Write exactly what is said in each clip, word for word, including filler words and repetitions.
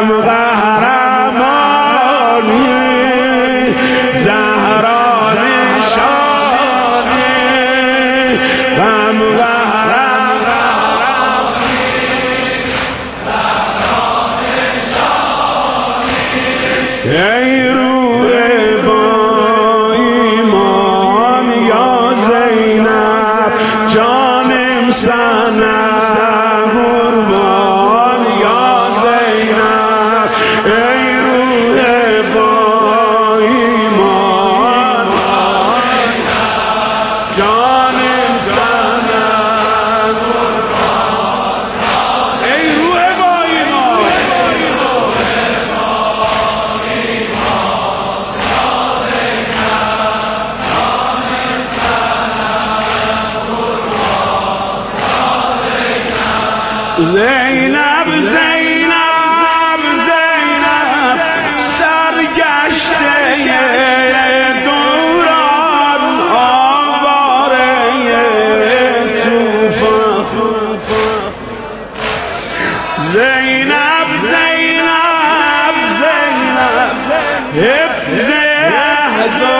غم قهرمانی زهرا نشانی غم قهرمانی زهرا نشانی ای روح با ایمان یا زینب جانم سنم قربان یا زینب ای روح با ایمان جانم سنم قربان ای روح با ایمان زینب زینب زینب سرگشته دوران آواره طوفان زینب زینب زینب حفظ عهد و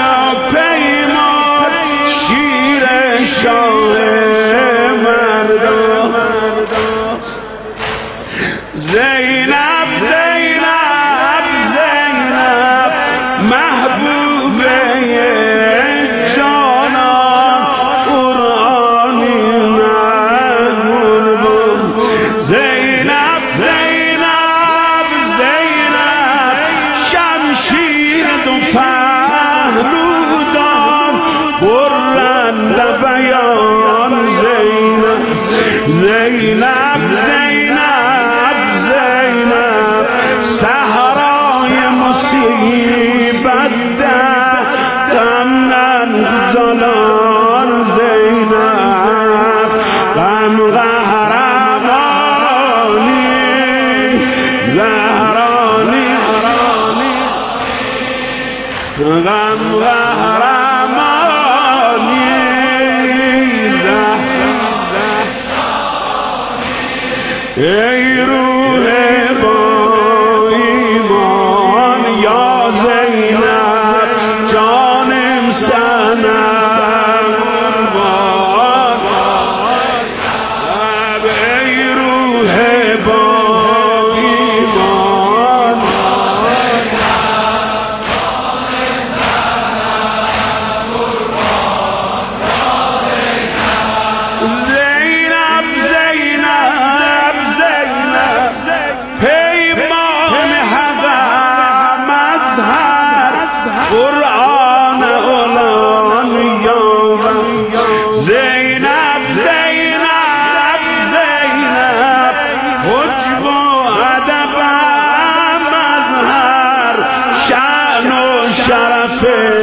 پیمان شیر شاه مردان زینب زینب زینب محبوبه جانان قرآنی قربان زینب زینب زینب شمشیر دو پهلودان برند بیان زینب زینب زینب زینب صحرای مصیبت در غم زنان زینب غم قهرمانی زهرانی غم قهرمانی ای روح با ایمان یا زینب جانم سنم قربان ای روح با ایمان زینب زینب پیمان حق مظهر قرآن علان یارم زینب زینب زینب حجب و ادب مظهر شأن و شرف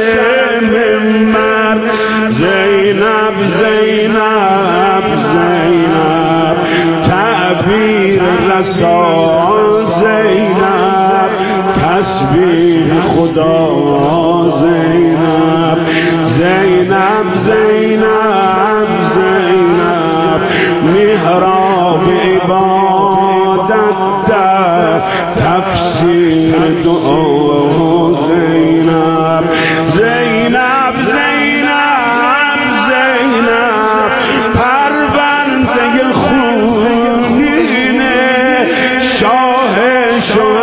منبر زینب زینب زینب تعبیر رسان زینب تسبیح خدا زینب زینب زینب زینب محراب عبادت در تفسیر دعا زینب زینب زینب زینب پرونده خونین شاه شاه